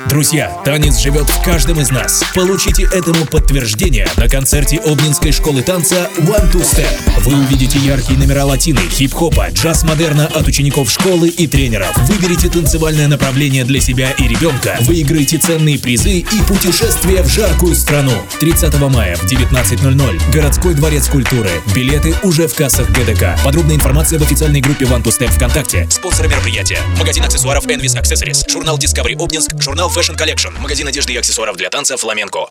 Друзья, танец живет в каждом из нас. Получите этому подтверждение на концерте Обнинской школы танца One to Step. Вы увидите яркие номера латины, хип-хопа, джаз-модерна от учеников школы и тренеров. Выберите танцевальное направление для себя и ребенка. Выиграйте ценные призы и путешествие в жаркую страну. 30 мая в 19:00. Городской дворец культуры. Билеты уже в кассах ГДК. Подробная информация в официальной группе One to Step ВКонтакте. Спонсоры мероприятия: магазин аксессуаров Envis Accessories, журнал Discovery Обнинск, журнал Fashion Collection, магазин одежды и аксессуаров для танца Фламенко.